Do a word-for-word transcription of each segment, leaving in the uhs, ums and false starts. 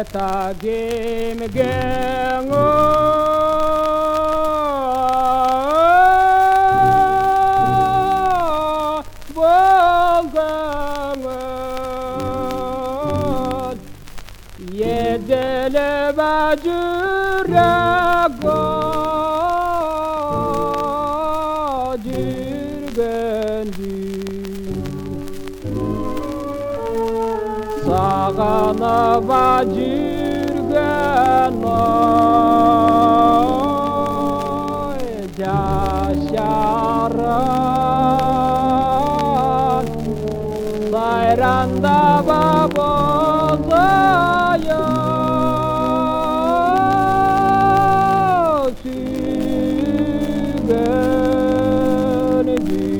tagim gengo bolganın yedele bacırago jirgendi Sağana bacırgen oy Yaşaran sayranda babozaya Sügendi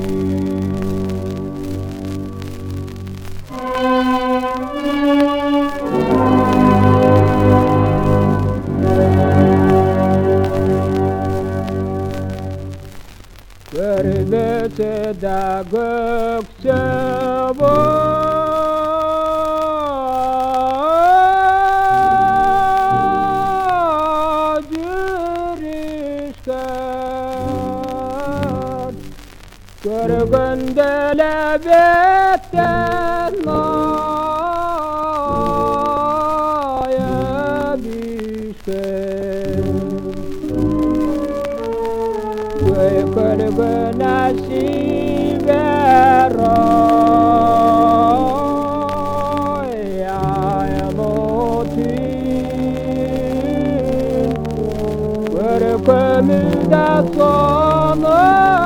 Görbete de gökçe bacırışken Görgünde lebetten aya düşken Gökölgü nasiber oy aylotin Görkümüzde sonu